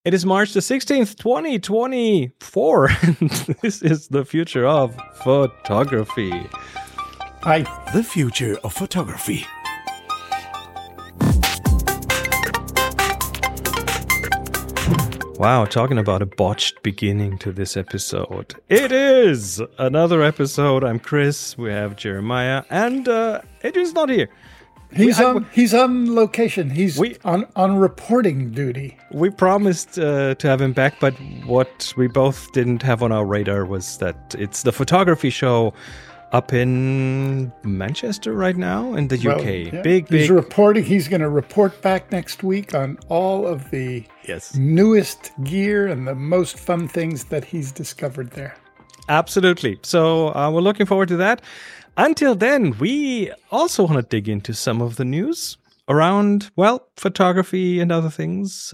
It is March the 16th, 2024. This is the future of photography. The future of photography. Wow, talking about a botched beginning to this episode. It is another episode. I'm Chris. We have Jeremiah, and Adrian's not here. He's on location. He's on reporting duty. We promised to have him back, but what we both didn't have on our radar was that it's the photography show up in Manchester right now in the UK. Yeah. Big. He's reporting. He's going to report back next week on all of the newest gear and the most fun things that he's discovered there. Absolutely. So we're looking forward to that. Until then, we also want to dig into some of the news around, photography and other things.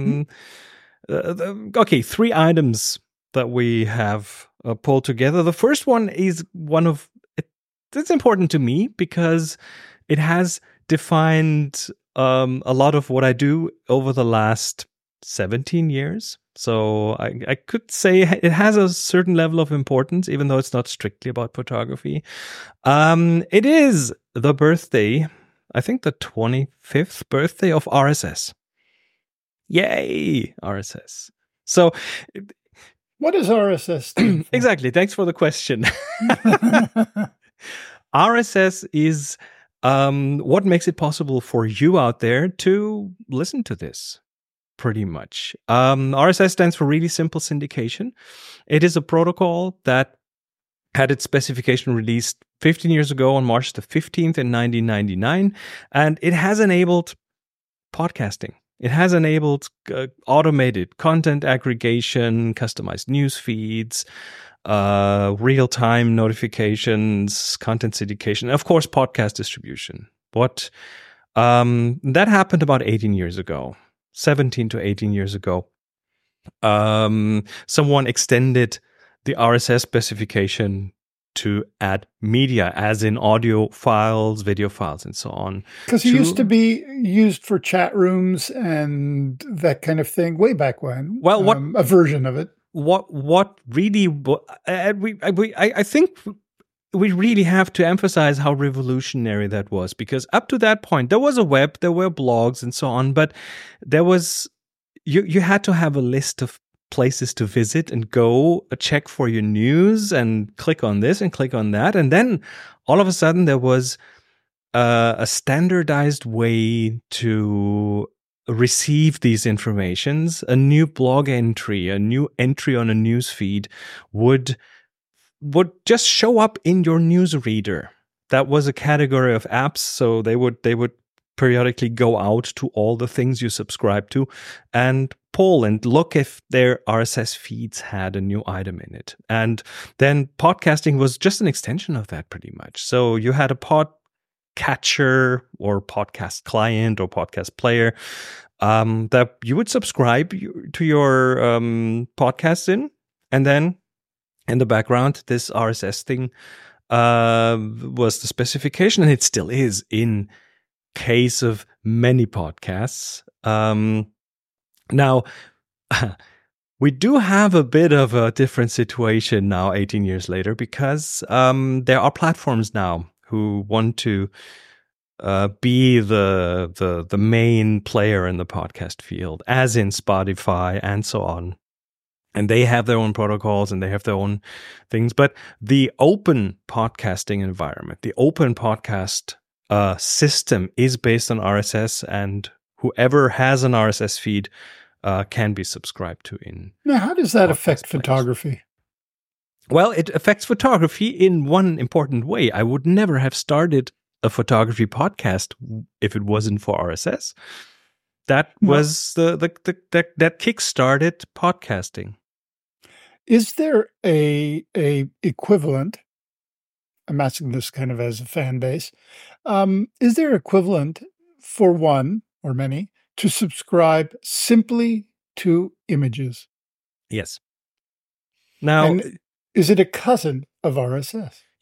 Okay, 3 items that we have pulled together. The first one is it's important to me because it has defined a lot of what I do over the last 17 years. So I could say it has a certain level of importance, even though it's not strictly about photography. It is the birthday, I think the 25th birthday of RSS. Yay, RSS. So what does RSS stand for? Exactly. Thanks for the question. RSS is what makes it possible for you out there to listen to this. Pretty much. RSS stands for Really Simple Syndication. It is a protocol that had its specification released 15 years ago on March the 15th in 1999, and it has enabled podcasting. It has enabled automated content aggregation, customized news feeds, real-time notifications, content syndication, and of course, podcast distribution. That happened about 18 years ago. 17 to 18 years ago, someone extended the RSS specification to add media, as in audio files, video files, and so on. Because it used to be used for chat rooms and that kind of thing way back when. Well, a version of it. What really? I think we really have to emphasize how revolutionary that was, because up to that point, there was a web, there were blogs and so on, but there was, you had to have a list of places to visit and go check for your news and click on this and click on that. And then all of a sudden there was a standardized way to receive these informations. A new blog entry, a new entry on a news feed would just show up in your newsreader. That was a category of apps, so they would periodically go out to all the things you subscribe to and pull and look if their RSS feeds had a new item in it. And then podcasting was just an extension of that pretty much. So you had a podcatcher or podcast client or podcast player that you would subscribe to your podcasts in, and then in the background, this RSS thing was the specification, and it still is in case of many podcasts. Now, we do have a bit of a different situation now, 18 years later, because there are platforms now who want to be the main player in the podcast field, as in Spotify and so on. And they have their own protocols and they have their own things. But the open podcasting environment, the open podcast system is based on RSS, and whoever has an RSS feed can be subscribed to in. Now, how does that affect photography? Well, it affects photography in one important way. I would never have started a photography podcast if it wasn't for RSS. That was that kick-started podcasting. Is there a equivalent? I'm asking this kind of as a fan base. Is there equivalent for one or many to subscribe simply to images? Yes. Now, and is it a cousin of RSS?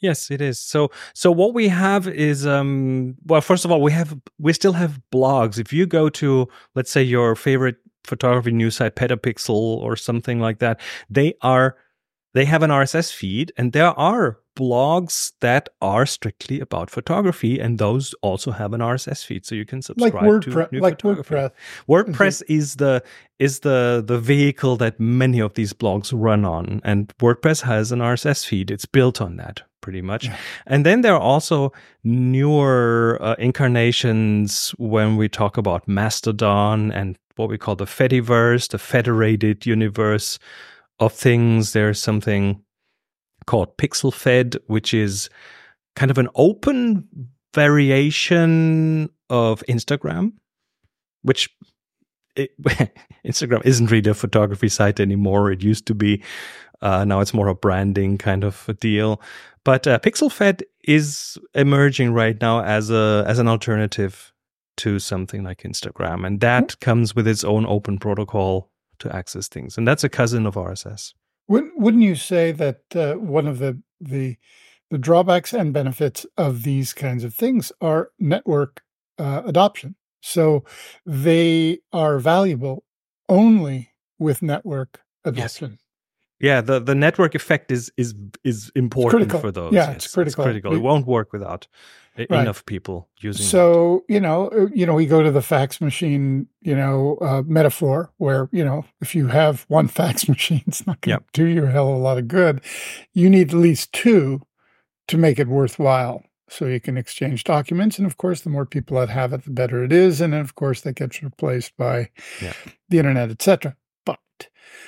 Yes, it is. So what we have is well, first of all, we still have blogs. If you go to, let's say, your favorite photography news site, Petapixel or something like that, they have an RSS feed, and there are blogs that are strictly about photography, and those also have an RSS feed, so you can subscribe to new photography. WordPress is the vehicle that many of these blogs run on, and WordPress has an RSS feed. It's built on that pretty much. Yeah. And then there are also newer incarnations when we talk about Mastodon and what we call the Fediverse, the federated universe of things. There's something called PixelFed, which is kind of an open variation of Instagram, which Instagram isn't really a photography site anymore. It used to be. Now it's more a branding kind of a deal. But PixelFed is emerging right now as an alternative to something like Instagram, and that comes with its own open protocol to access things, and that's a cousin of RSS. Wouldn't you say that one of the drawbacks and benefits of these kinds of things are network adoption? So they are valuable only with network adoption. Yes. Yeah, the network effect is important for those. Yeah, it's critical. It's critical. It won't work without enough people using it. So, we go to the fax machine, metaphor where, if you have one fax machine, it's not going to do you a hell of a lot of good. You need at least two to make it worthwhile so you can exchange documents. And of course, the more people that have it, the better it is. And then, of course, that gets replaced by the internet, etc. But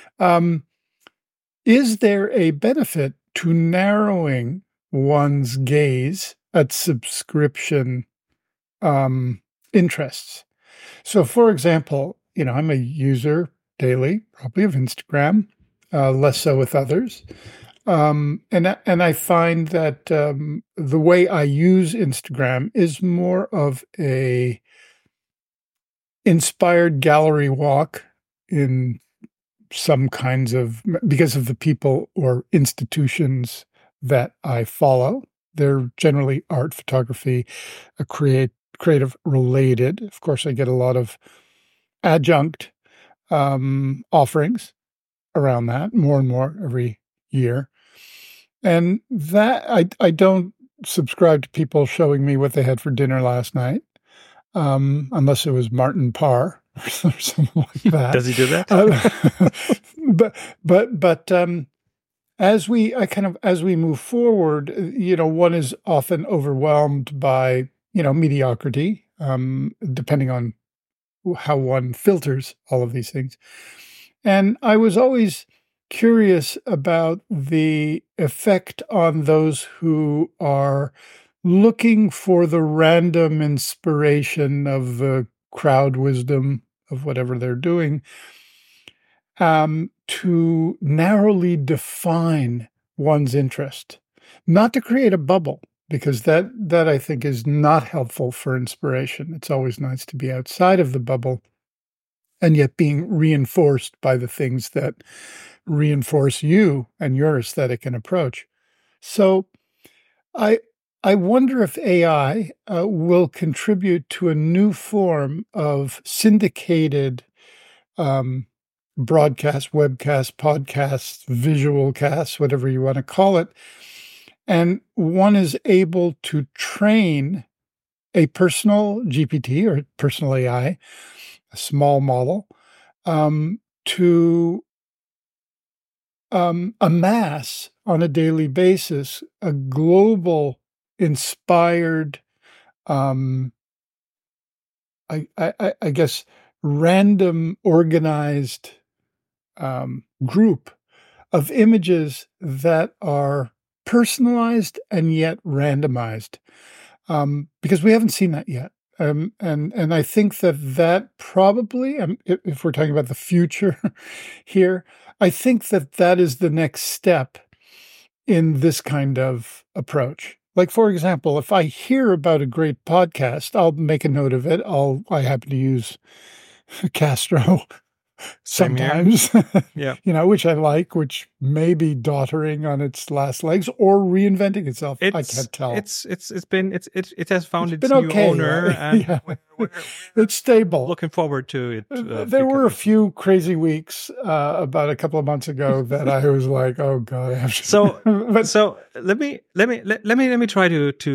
is there a benefit to narrowing one's gaze at subscription interests? So, for example, I'm a user daily, probably of Instagram, less so with others. And I find that the way I use Instagram is more of a inspired gallery walk in some kinds of, because of the people or institutions that I follow. They're generally art, photography, creative related. Of course, I get a lot of adjunct offerings around that, more and more every year. And that I don't subscribe to people showing me what they had for dinner last night, unless it was Martin Parr or something like that. Does he do that? But as we move forward, one is often overwhelmed by mediocrity, depending on how one filters all of these things. And I was always curious about the effect on those who are looking for the random inspiration of the crowd wisdom of whatever they're doing, to narrowly define one's interest, not to create a bubble, because that I think is not helpful for inspiration. It's always nice to be outside of the bubble and yet being reinforced by the things that reinforce you and your aesthetic and approach. So I wonder if AI will contribute to a new form of syndicated broadcast, webcast, podcasts, visual casts, whatever you want to call it. And one is able to train a personal GPT or personal AI, a small model, to amass on a daily basis a global inspired, I guess, random organized group of images that are personalized and yet randomized, because we haven't seen that yet. And I think that probably, if we're talking about the future here, I think that is the next step in this kind of approach. Like, for example, if I hear about a great podcast, I'll make a note of it. I happen to use Castro Same here. sometimes, Yeah. which I like, which may be doddering on it's last legs or reinventing itself. I can't tell. It has found its been new okay. owner, and Yeah. we're It's stable. looking forward to it. There were a few crazy weeks about a couple of months ago that I was like, "Oh God!" I have to. So let me try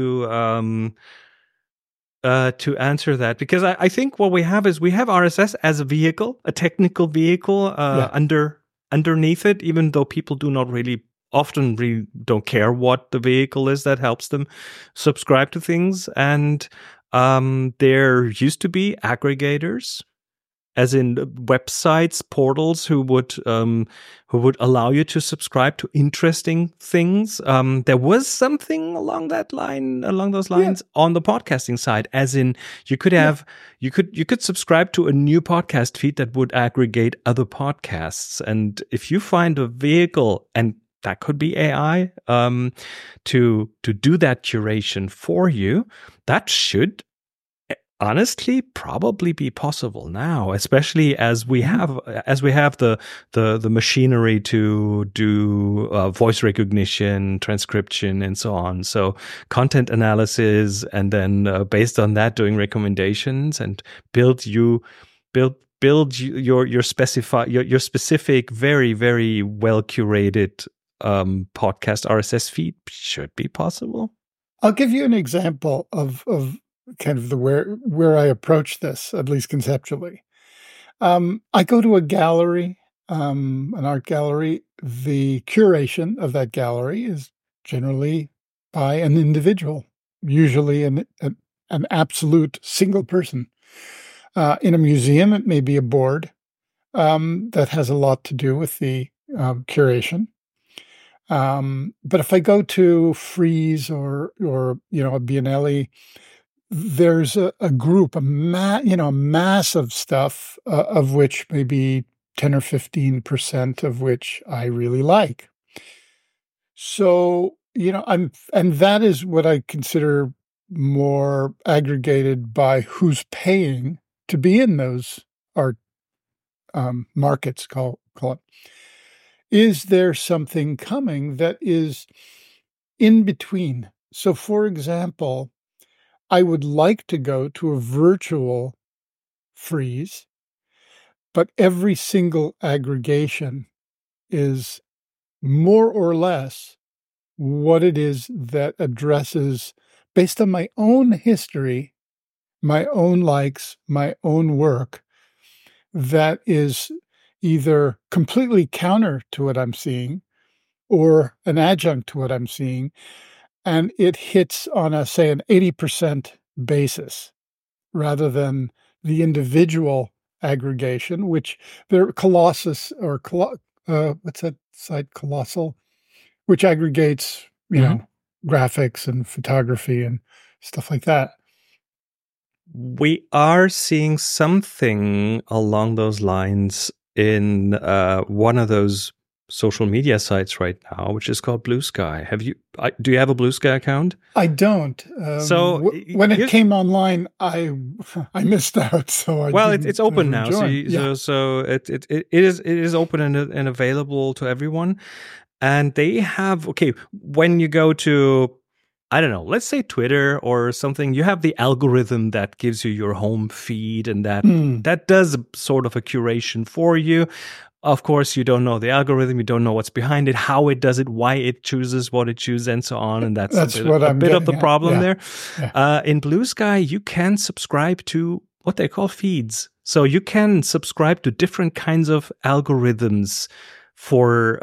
to answer that, because I think what we have is we have RSS as a vehicle, a technical vehicle underneath it, even though people do not really don't care what the vehicle is that helps them subscribe to things. And there used to be aggregators, as in websites, portals who would allow you to subscribe to interesting things. There was something along those lines on the podcasting side, as in you could subscribe to a new podcast feed that would aggregate other podcasts. And if you find a vehicle, and that could be AI, to do that curation for you, that should honestly probably be possible now, especially as we have the machinery to do voice recognition, transcription, and so on. So content analysis, and then based on that, doing recommendations and build your specific, very, very well curated podcast RSS feed should be possible. I'll give you an example of kind of where I approach this, at least conceptually. I go to a gallery, an art gallery. The curation of that gallery is generally by an individual, usually an absolute single person. In a museum, it may be a board that has a lot to do with the curation. But if I go to Frieze or a Biennale, there's a group, a mass of stuff, of which maybe 10 or 15% of which I really like. So, and that is what I consider more aggregated by who's paying to be in those art markets, call it. Is there something coming that is in between? So, for example, I would like to go to a virtual Frieze, but every single aggregation is more or less what it is that addresses, based on my own history, my own likes, my own work, that is either completely counter to what I'm seeing or an adjunct to what I'm seeing. And it hits on say an 80% basis rather than the individual aggregation, which they're Colossus or what's that site, Colossal, which aggregates, graphics and photography and stuff like that. We are seeing something along those lines in one of those social media sites right now, which is called Blue Sky. Do you have a Blue Sky account? I don't. So when it came online, I missed out. So it's open now. So it is open and available to everyone. And they have when you go to, I don't know, let's say Twitter or something, you have the algorithm that gives you your home feed, and that does sort of a curation for you. Of course, you don't know the algorithm, you don't know what's behind it, how it does it, why it chooses what it chooses, and so on. And that's a bit of the problem there. Yeah. In Blue Sky, you can subscribe to what they call feeds. So you can subscribe to different kinds of algorithms for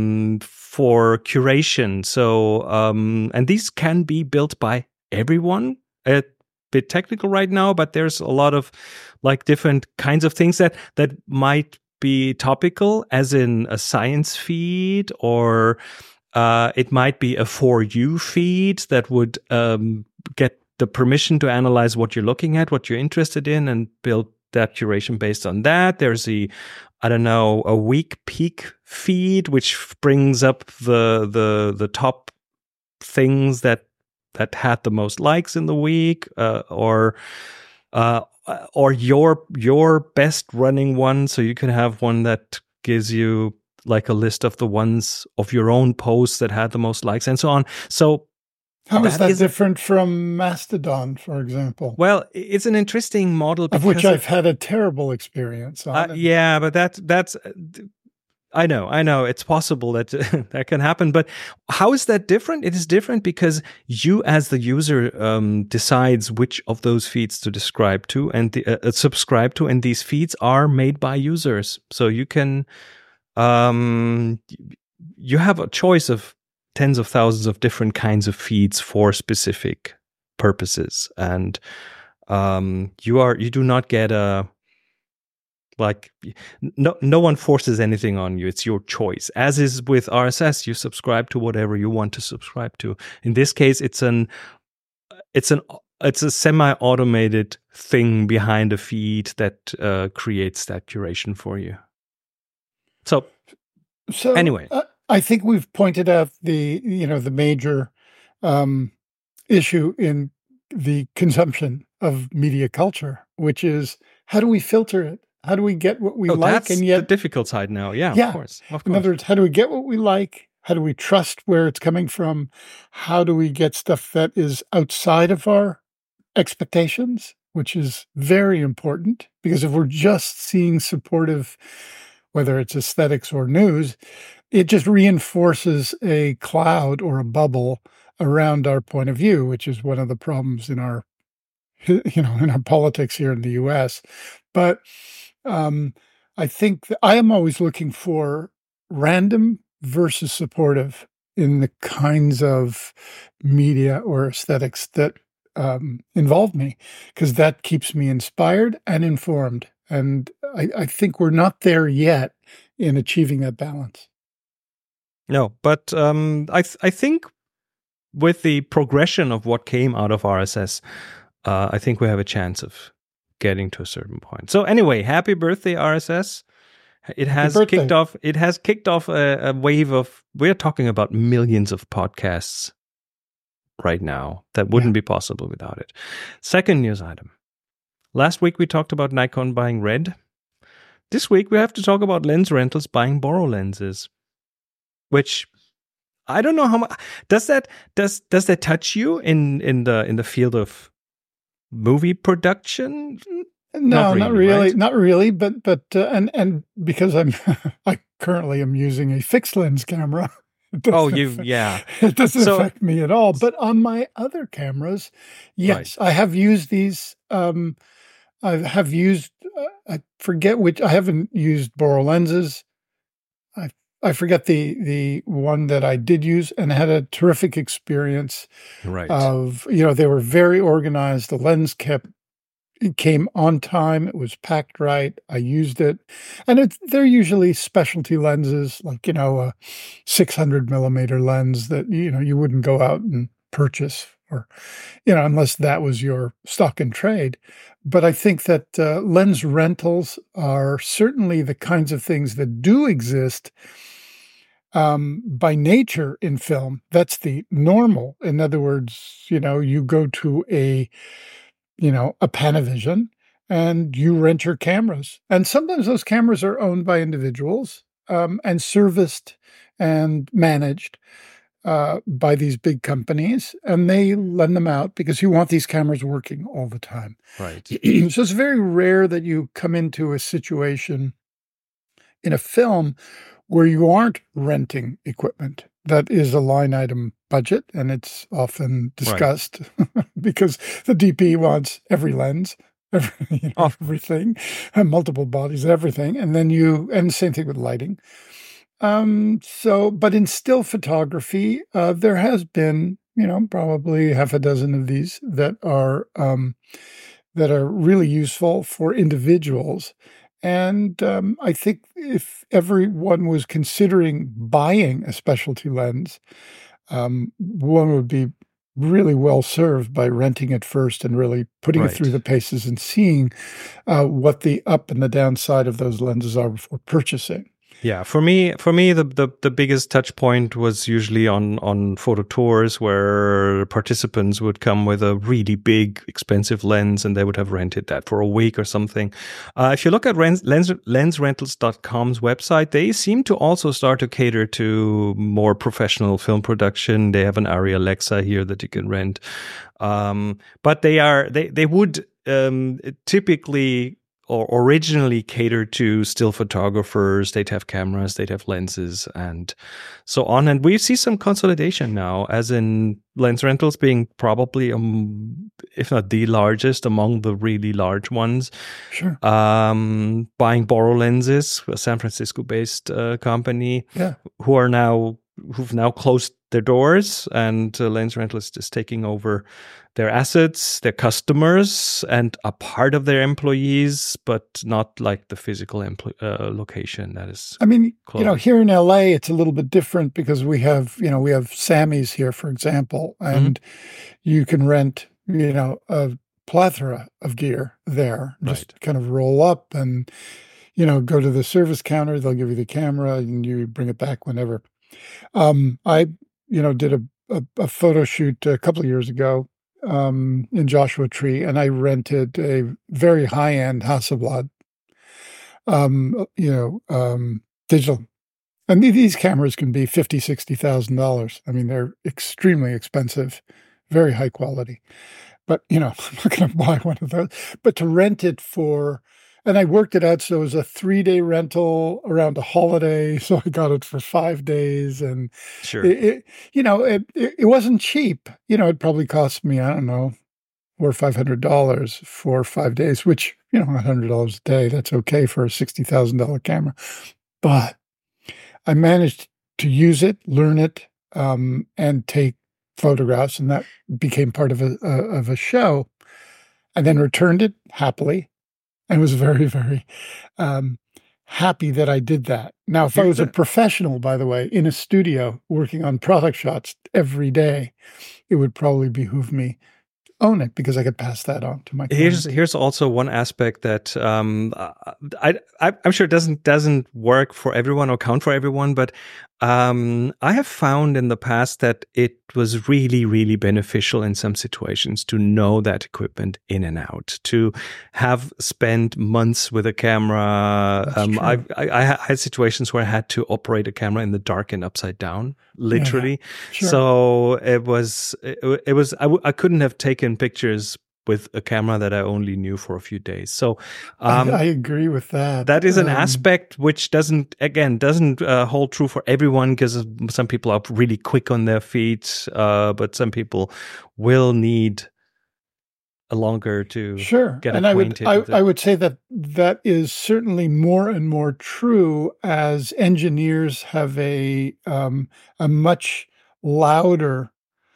curation. So and these can be built by everyone. A bit technical right now, but there's a lot of different kinds of things that might be topical, as in a science feed, or it might be a For You feed that would get the permission to analyze what you're looking at, what you're interested in, and build that curation based on that. There's a week peak feed, which brings up the top things that had the most likes in the week, or or your best running one. So you could have one that gives you like a list of the ones of your own posts that had the most likes and so on. So how is that different from Mastodon, for example? Well, it's an interesting model. Of which I've had a terrible experience on. Yeah, but that's I know. It's possible that that can happen. But how is that different? It is different because you, as the user, decides which of those feeds to subscribe to, and these feeds are made by users. So you can, you have a choice of tens of thousands of different kinds of feeds for specific purposes, and you do not get a. Like no one forces anything on you. It's your choice. As is with RSS, you subscribe to whatever you want to subscribe to. In this case, it's a semi-automated thing behind a feed that creates that curation for you. So anyway, I think we've pointed out the major issue in the consumption of media culture, which is how do we filter it? How do we get what we like? That's and yet the difficult side now. Yeah, of course. In other words, how do we get what we like? How do we trust where it's coming from? How do we get stuff that is outside of our expectations, which is very important? Because if we're just seeing supportive, whether it's aesthetics or news, it just reinforces a cloud or a bubble around our point of view, which is one of the problems in our politics here in the U.S. But I think that I am always looking for random versus supportive in the kinds of media or aesthetics that involve me, because that keeps me inspired and informed. And I think we're not there yet in achieving that balance. No, but I think with the progression of what came out of RSS, I think we have a chance of getting to a certain point. So anyway, happy birthday, RSS. It has kicked off a wave of, we're talking about millions of podcasts right now. That wouldn't be possible without it. Second news item. Last week we talked about Nikon buying Red. This week we have to talk about lens rentals buying Borrow lenses, which I don't know how much does that touch you in the field of movie production? No, not really. Right? Not really. But and because I currently am using a fixed lens camera. It doesn't affect me at all. But on my other cameras, yes, right. I have used these. I have used. I forget which. I haven't used Borrow lenses. I forget the one that I did use and had a terrific experience. Right. They were very organized. The lens it came on time. It was packed right. I used it. And they're usually specialty lenses, like, a 600 millimeter lens that, you wouldn't go out and purchase or, unless that was your stock and trade. But I think that lens rentals are certainly the kinds of things that do exist by nature in film. That's the normal. In other words, you go to a Panavision and you rent your cameras. And sometimes those cameras are owned by individuals and serviced and managed by these big companies, and they lend them out because you want these cameras working all the time. Right. So it's very rare that you come into a situation in a film where you aren't renting equipment. That is a line item budget, and it's often discussed because the DP wants every lens, everything, and multiple bodies, everything. And then and same thing with lighting. But in still photography, there has been, probably half a dozen of these that are really useful for individuals. And I think if everyone was considering buying a specialty lens, one would be really well served by renting it first and really putting it through the paces and seeing what the up and the downside of those lenses are before purchasing. Yeah, for me, the biggest touch point was usually on photo tours where participants would come with a really big, expensive lens, and they would have rented that for a week or something. If you look at lensrentals.com's website, they seem to also start to cater to more professional film production. They have an Arri Alexa here that you can rent, but they would typically or originally catered to still photographers. They'd have cameras, they'd have lenses, and so on. And we see some consolidation now, as in Lens Rentals being probably, if not the largest, among the really large ones. Sure. Buying Borrow Lenses, a San Francisco-based company, who've now closed their doors, and Lens Rental is just taking over their assets, their customers, and a part of their employees, but not like the physical location that is. I mean, closed. Here in LA, it's a little bit different because we have Sammy's here, for example, and you can rent, a plethora of gear there. Just kind of roll up and, go to the service counter. They'll give you the camera and you bring it back whenever. I, did a photo shoot a couple of years ago in Joshua Tree, and I rented a very high-end Hasselblad, digital. And these cameras can be $50,000-$60,000. I mean, they're extremely expensive, very high quality. But, I'm not going to buy one of those. But to rent it and I worked it out, so it was a 3-day rental around a holiday. So I got it for 5 days, and sure, it wasn't cheap. It probably cost me, I don't know, $400 or $500 for 5 days, which $100 a day. That's okay for a $60,000 camera. But I managed to use it, learn it, and take photographs, and that became part of a show. And then returned it happily. And was very, very happy that I did that. Now, if I was a professional, by the way, in a studio working on product shots every day, it would probably behoove me to own it because I could pass that on to my clients. Here's also one aspect that I'm sure doesn't work for everyone or count for everyone, but I have found in the past that it was really, really beneficial in some situations to know that equipment in and out, to have spent months with a camera. I had situations where I had to operate a camera in the dark and upside down, literally. Yeah. Sure. So it was I couldn't have taken pictures with a camera that I only knew for a few days. So I agree with that. That is an aspect which doesn't hold true for everyone, because some people are really quick on their feet, but some people will need a longer to get acquainted. I would say that is certainly more and more true as engineers have a much louder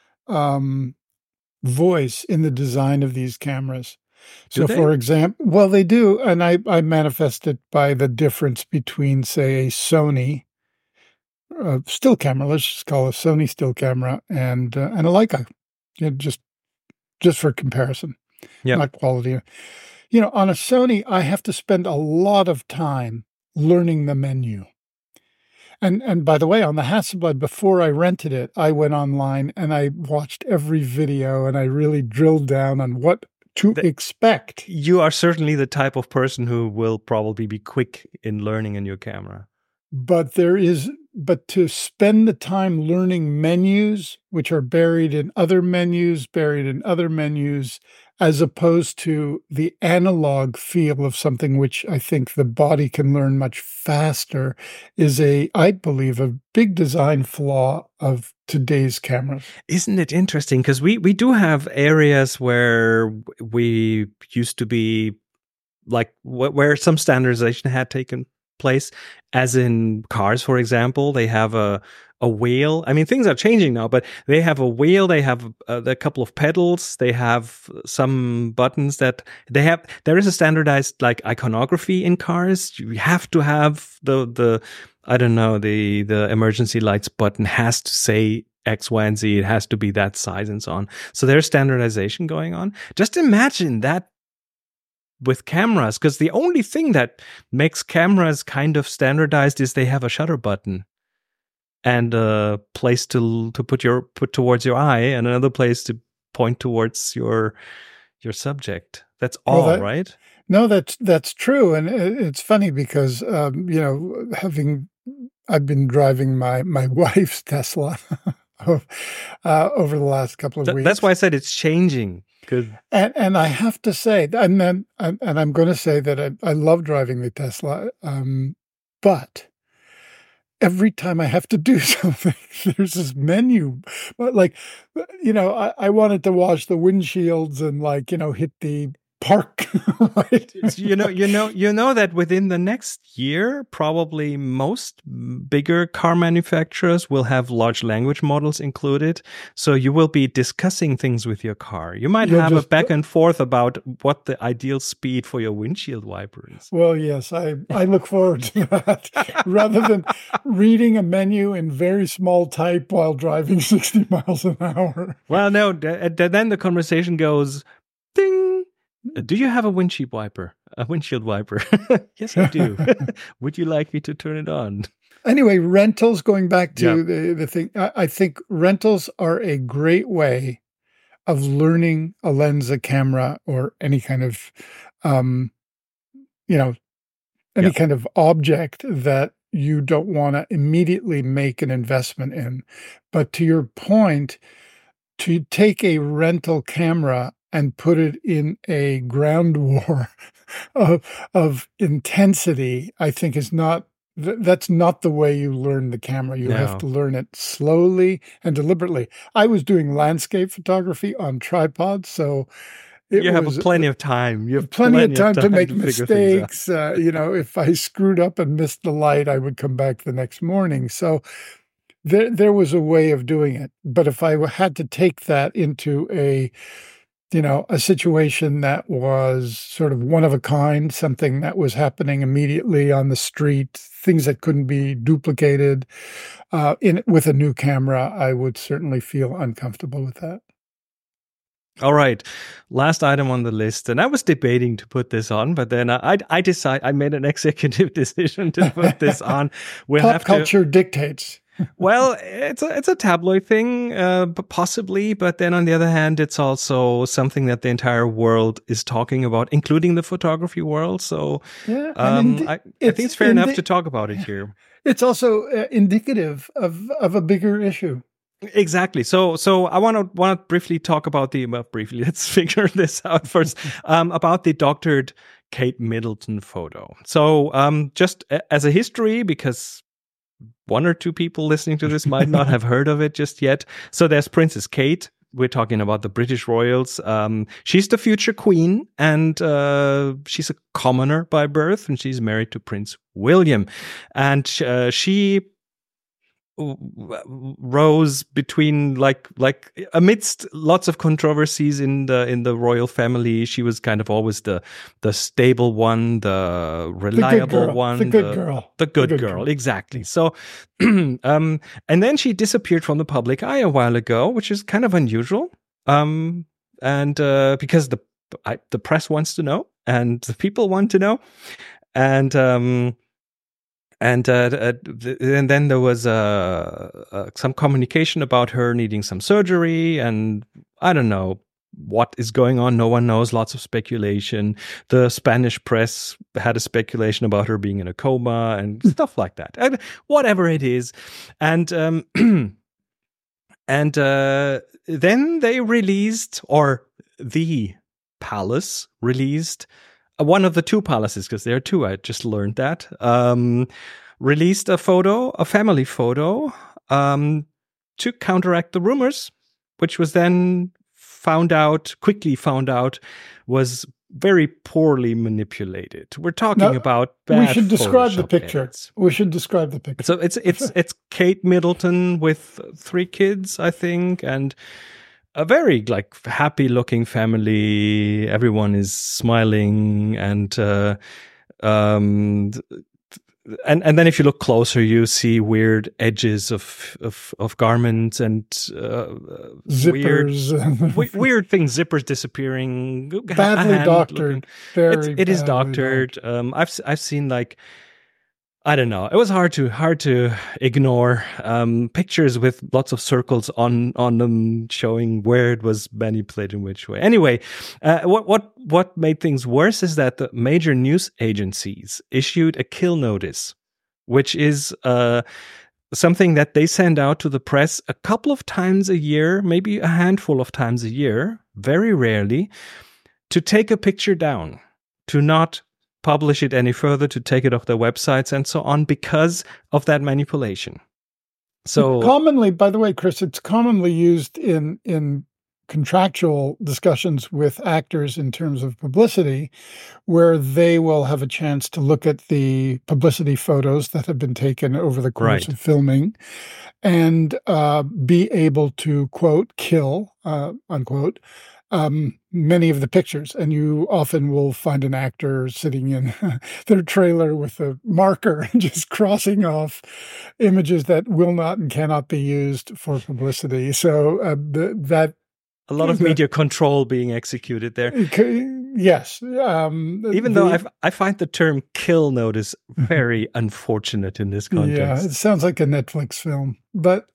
voice in the design of these cameras. So, for example, well, they do, and I manifest it by the difference between, say, a Sony still camera. Let's just call it a Sony still camera and a Leica, just for comparison, not quality. On a Sony, I have to spend a lot of time learning the menu. And by the way, on the Hasselblad, before I rented it, I went online and I watched every video and I really drilled down on what to expect. You are certainly the type of person who will probably be quick in learning a new camera. But to spend the time learning menus, which are buried in other menus, as opposed to the analog feel of something which I think the body can learn much faster, is I believe, a big design flaw of today's cameras. Isn't it interesting? Because we do have areas where we used to be, like, where some standardization had taken place, as in cars, for example. They have a wheel. I mean, things are changing now, but they have a wheel. They have a couple of pedals. They have some buttons that they have. There is a standardized, like, iconography in cars. You have to have the I don't know, the emergency lights button has to say X, Y, and Z. It has to be that size and so on. So there's standardization going on. Just imagine that with cameras, because the only thing that makes cameras kind of standardized is they have a shutter button and a place to put towards your eye, and another place to point towards your subject. That's all, right? No, that's true, and it's funny because I've been driving my wife's Tesla over the last couple of weeks. That's why I said it's changing. And I have to say, and I'm going to say that I love driving the Tesla, but every time I have to do something, there's this menu. But I wanted to wash the windshields and hit the park. Right? You know that within the next year, probably most bigger car manufacturers will have large language models included. So you will be discussing things with your car. You might have a back and forth about what the ideal speed for your windshield wiper is. Well, yes, I look forward to that rather than reading a menu in very small type while driving 60 miles an hour. Well, no, then the conversation goes, ding. Do you have a windshield wiper? Yes, I do. Would you like me to turn it on? Anyway, rentals, going back to the thing, I think rentals are a great way of learning a lens, a camera, or any kind of, kind of object that you don't want to immediately make an investment in. But to your point, to take a rental camera and put it in a ground war of intensity, I think that's not the way you learn the camera. You have to learn it slowly and deliberately. I was doing landscape photography on tripods, so you have plenty of time. You have plenty of time to make mistakes. If I screwed up and missed the light, I would come back the next morning. So there was a way of doing it. But if I had to take that into a situation that was sort of one of a kind, something that was happening immediately on the street, things that couldn't be duplicated with a new camera, I would certainly feel uncomfortable with that. All right. Last item on the list. And I was debating to put this on, but then I made an executive decision to put this on. Pop culture dictates. Well, it's a tabloid thing, possibly, but then on the other hand, it's also something that the entire world is talking about, including the photography world. So I think it's fair enough to talk about it here. It's also indicative of a bigger issue. Exactly. So I want to briefly talk about let's figure this out first, about the doctored Kate Middleton photo. So just as a history, because one or two people listening to this might not have heard of it just yet. So there's Princess Kate. We're talking about the British royals. She's the future queen, and she's a commoner by birth, and she's married to Prince William. And she rose between like amidst lots of controversies in the royal family. She was kind of always the stable one, the reliable one, the good girl. Exactly. So and then she disappeared from the public eye a while ago, which is kind of unusual, and because the press wants to know and the people want to know, and then there was some communication about her needing some surgery, and I don't know what is going on. No one knows. Lots of speculation. The Spanish press had a speculation about her being in a coma and stuff like that. And whatever it is, and then they released, or the palace released. One of the two palaces, because there are two, I just learned that, released a family photo, to counteract the rumors, which was then quickly found out, was very poorly manipulated. We're talking about bad. We should describe the picture. Edits. We should describe the picture. So it's Kate Middleton with 3 kids, I think, and a very happy looking family. Everyone is smiling, and and then if you look closer, you see weird edges of garments and zippers, weird things, zippers disappearing, badly doctored. It is doctored. I've seen like, I don't know. It was hard to ignore pictures with lots of circles on them showing where it was manipulated in which way. Anyway, what made things worse is that the major news agencies issued a kill notice, which is something that they send out to the press a couple of times a year, maybe a handful of times a year, very rarely, to take a picture down, to not publish it any further, to take it off their websites and so on, because of that manipulation. So commonly, by the way, Chris, it's commonly used in contractual discussions with actors in terms of publicity, where they will have a chance to look at the publicity photos that have been taken over the course of filming and be able to, quote, kill, unquote, many of the pictures. And you often will find an actor sitting in their trailer with a marker and just crossing off images that will not and cannot be used for publicity. So that a lot of media control being executed there. Yes. Even though I find the term kill notice very unfortunate in this context. Yeah, it sounds like a Netflix film. But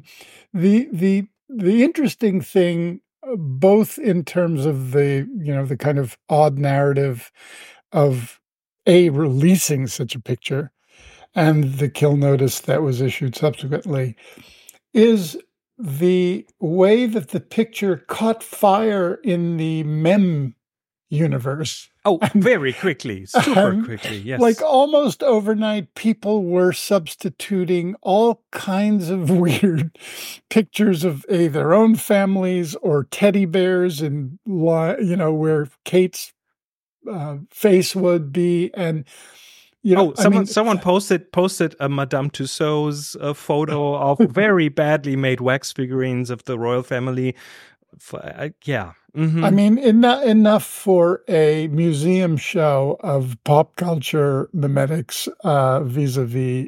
the interesting thing, both in terms of the kind of odd narrative of releasing such a picture and the kill notice that was issued subsequently, is the way that the picture caught fire in the meme universe. Oh, very quickly, super quickly, yes. Like almost overnight, people were substituting all kinds of weird pictures of their own families or teddy bears and, where Kate's face would be. And someone posted a Madame Tussauds photo of very badly made wax figurines of the royal family. Yeah. Mm-hmm. I mean, enough for a museum show of pop culture mimetics vis-a-vis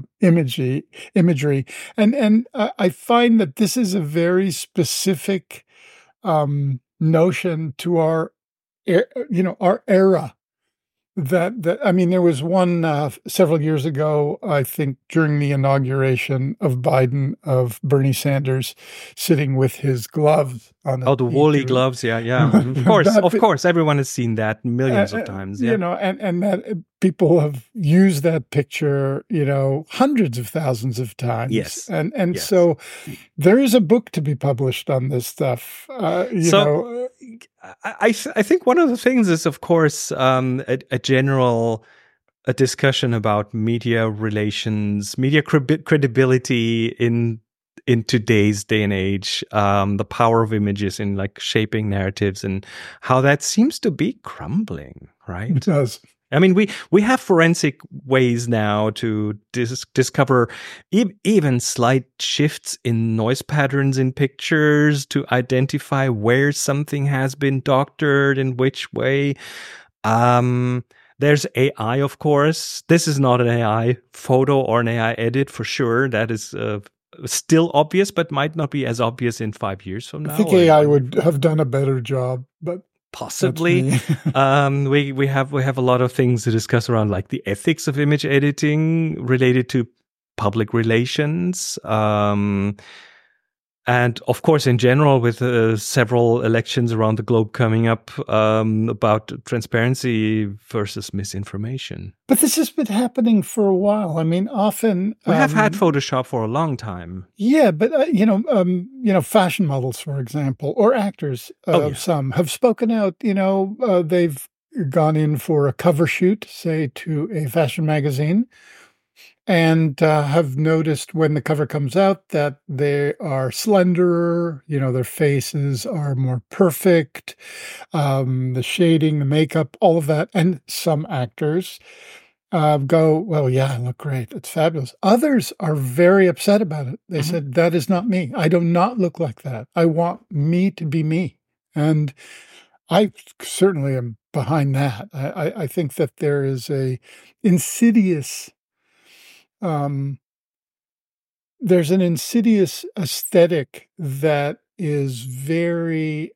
imagery. And I find that this is a very specific notion to our era. That I mean, there was one several years ago, I think, during the inauguration of Biden, of Bernie Sanders sitting with his gloves on. The woolly gloves, yeah. Of course, everyone has seen that millions of times. Yeah. And that people have used that picture, hundreds of thousands of times. Yes, and yes. So there is a book to be published on this stuff. I think one of the things is, of course, a general discussion about media relations, media credibility in today's day and age, the power of images in like shaping narratives and how that seems to be crumbling, right? It does. I mean, we have forensic ways now to discover even slight shifts in noise patterns in pictures, to identify where something has been doctored in which way. There's AI, of course. This is not an AI photo or an AI edit for sure. That is still obvious, but might not be as obvious in 5 years from now. I think AI would have done a better job, but possibly. We have a lot of things to discuss around like the ethics of image editing related to public relations. And of course, in general, with several elections around the globe coming up, about transparency versus misinformation. But this has been happening for a while. I mean, often we have had Photoshop for a long time. Yeah, but fashion models, for example, or actors, some have spoken out. They've gone in for a cover shoot, say, to a fashion magazine, and have noticed when the cover comes out that they are slenderer, their faces are more perfect, the shading, the makeup, all of that. And some actors go, well, yeah, I look great. It's fabulous. Others are very upset about it. They said, that is not me. I do not look like that. I want me to be me. And I certainly am behind that. I think that there is a insidious um, there's an insidious aesthetic that is very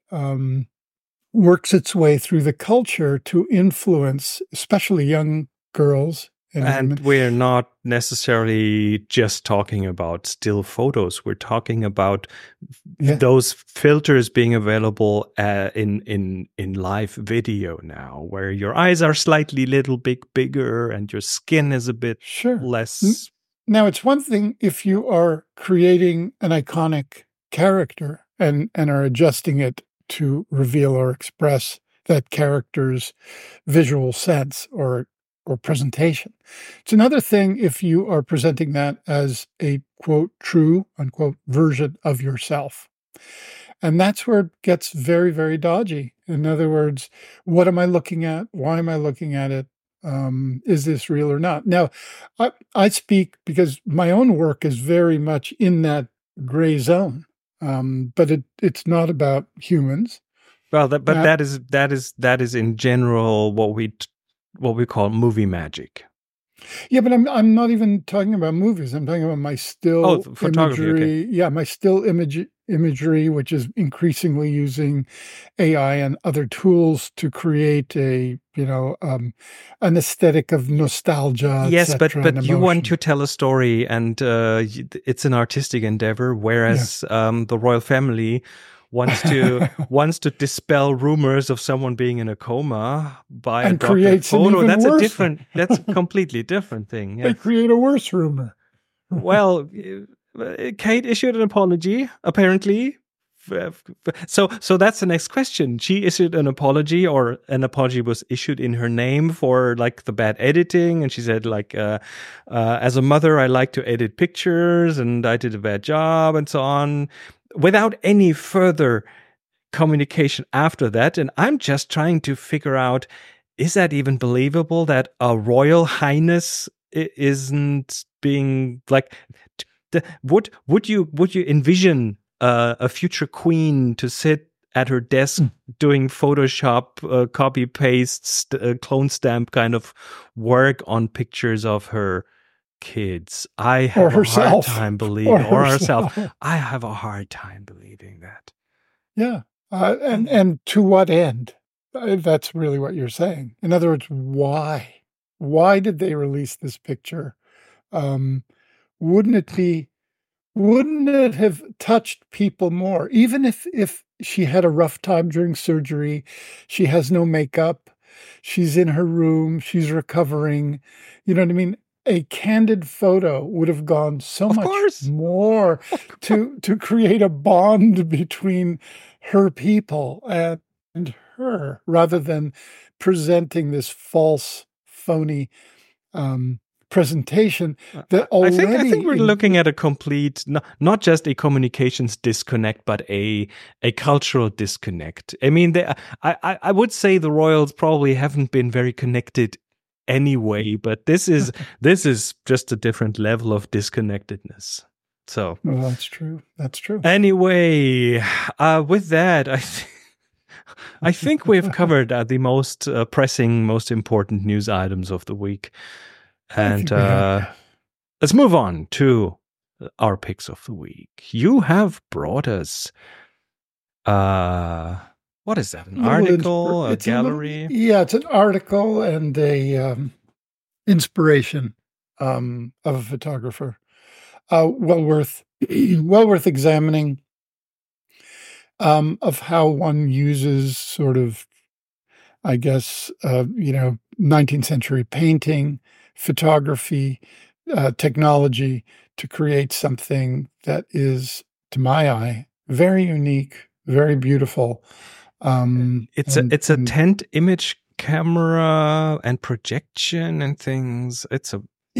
works its way through the culture to influence, especially young girls and And women. we're not necessarily just talking about still photos. We're talking about Yeah. those filters being available in live video now, where your eyes are slightly little bigger and your skin is a bit Sure. less. Now, it's one thing if you are creating an iconic character and are adjusting it to reveal or express that character's visual sense or presentation. It's another thing if you are presenting that as a, quote, true, unquote, version of yourself. And that's where it gets very, very dodgy. In other words, what am I looking at? Why am I looking at it? Is this real or not? Now, I speak because my own work is very much in that gray zone, but it's not about humans. Well, that is in general what we call movie magic. Yeah, but I'm not even talking about movies. I'm talking about my still photography. imagery. Okay. Yeah, my still imagery, which is increasingly using AI and other tools to create an aesthetic of nostalgia. Yes, but you want emotion. to tell a story, and it's an artistic endeavor. Whereas the royal family wants to dispel rumors of someone being in a coma by and a doctored creates photo. That's that's a completely different thing. Yeah. They create a worse rumor. Well, Kate issued an apology, apparently. So that's the next question. She issued an apology, or an apology was issued in her name for like the bad editing, and she said like, as a mother, I like to edit pictures, and I did a bad job, and so on, without any further communication after that. And I'm just trying to figure out, is that even believable that a royal highness isn't being like, would you envision a future queen to sit at her desk doing Photoshop copy paste clone stamp kind of work on pictures of her kids? I have a hard time believing, or herself. I have a hard time believing that. Yeah, and to what end? That's really what you're saying. In other words, why? Why did they release this picture? Wouldn't it have touched people more? Even if she had a rough time during surgery, she has no makeup, she's in her room, she's recovering. You know what I mean? A candid photo would have gone so much more to create a bond between her people and her, rather than presenting this false, phony presentation that already. I think we're looking at a complete, not just a communications disconnect, but a cultural disconnect. I mean, I would say the royals probably haven't been very connected anyway, but this is just a different level of disconnectedness. So, well, that's true. That's true. Anyway, with that, I think we've covered the most pressing, most important news items of the week. And let's move on to our picks of the week. You have brought us, what is that? An article, a gallery? It's an article and a inspiration of a photographer. Well worth examining. Of how one uses sort of, I guess, 19th century painting, photography, technology to create something that is, to my eye, very unique, very beautiful. It's a tent image camera and projection and things. It's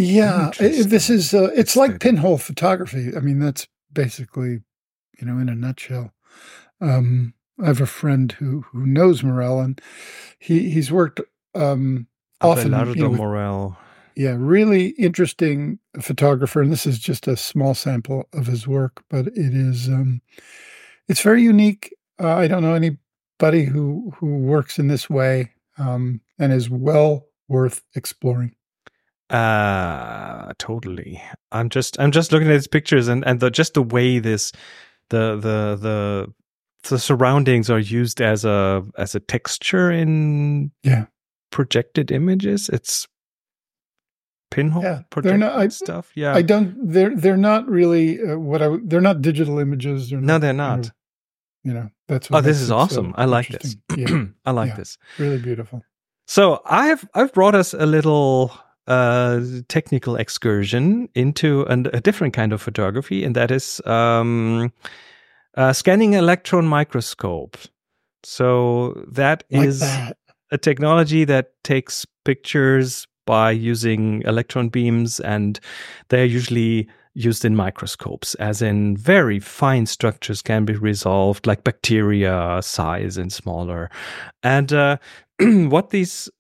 it's like pinhole photography. I mean, that's basically, in a nutshell. I have a friend who knows Morel, and he's worked often. Abelardo Morel. Yeah, really interesting photographer, and this is just a small sample of his work, but it is it's very unique. I don't know anybody who works in this way, and is well worth exploring. Totally. I'm just looking at these pictures and just the way the surroundings are used as a texture in projected images. It's pinhole projected stuff. Yeah, I don't. They're not really they're not digital images. They're not. That's what. Oh, this is awesome. I like this. Yeah. I like this. Really beautiful. So I've brought us a little technical excursion into a different kind of photography, and that is scanning electron microscope. So that is a technology that takes pictures by using electron beams, and they're usually used in microscopes, as in very fine structures can be resolved, like bacteria size and smaller. And what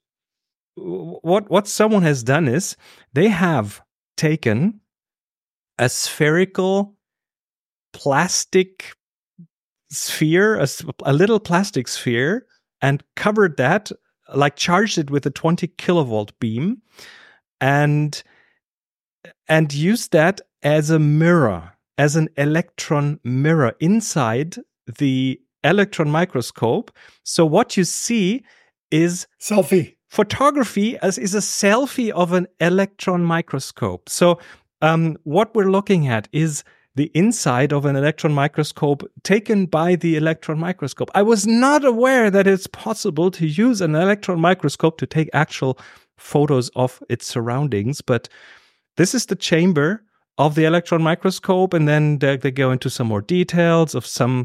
someone has done is they have taken a spherical plastic sphere, a little plastic sphere, and covered that, like charged it with a 20 kilovolt beam, and used that as a mirror, as an electron mirror inside the electron microscope. So what you see is selfie. Photography is a selfie of an electron microscope. So what we're looking at is the inside of an electron microscope taken by the electron microscope. I was not aware that it's possible to use an electron microscope to take actual photos of its surroundings, but this is the chamber of the electron microscope, and then they go into some more details of some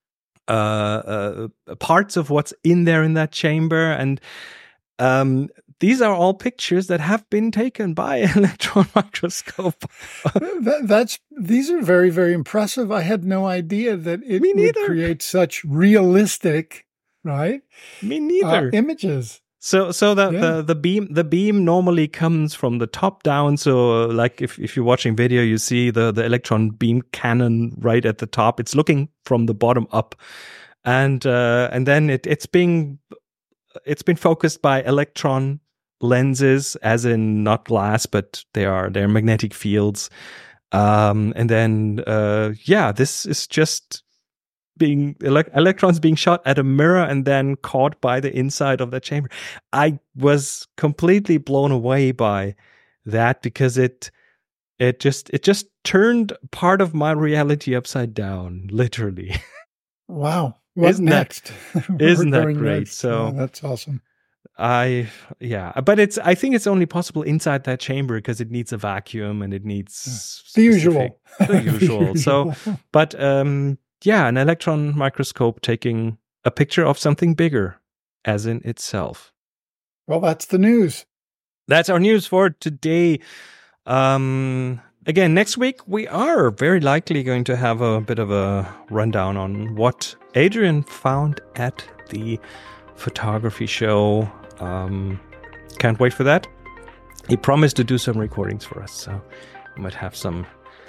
parts of what's in there in that chamber, and these are all pictures that have been taken by an electron microscope. These are very, very impressive. I had no idea that it would create such realistic, right? Me neither. Images. So the beam normally comes from the top down. So like if you're watching video, you see the electron beam cannon right at the top. It's looking from the bottom up, and then it's been focused by electron lenses, as in not glass, but they're magnetic fields. And then this is just electrons being shot at a mirror and then caught by the inside of the chamber. I was completely blown away by that, because it just turned part of my reality upside down, literally. Wow. What's next? Isn't that great? Next. So that's awesome. But I think it's only possible inside that chamber because it needs a vacuum and it needs the usual. So, but an electron microscope taking a picture of something bigger, as in itself. Well, that's the news. That's our news for today. Again, next week, we are very likely going to have a bit of a rundown on what Adrian found at the photography show. Can't wait for that. He promised to do some recordings for us, so we might have some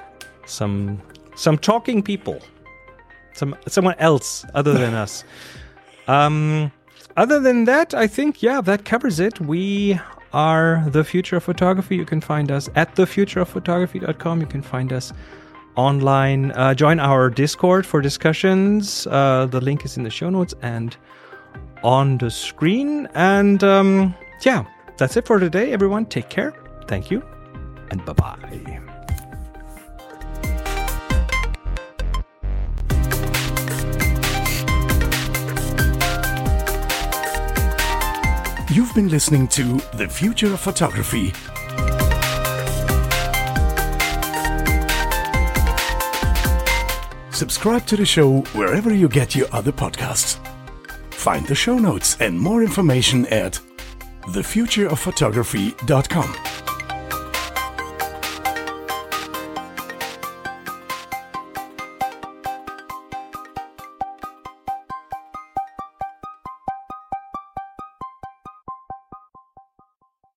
talking people, someone else other than us. Other than that, I think, that covers it. We are The Future of Photography. You can find us at thefutureofphotography.com. You can find us online. Join our Discord for discussions. The link is in the show notes and on the screen. And that's it for today, everyone. Take care. Thank you. And bye-bye. You've been listening to The Future of Photography. Subscribe to the show wherever you get your other podcasts. Find the show notes and more information at thefutureofphotography.com.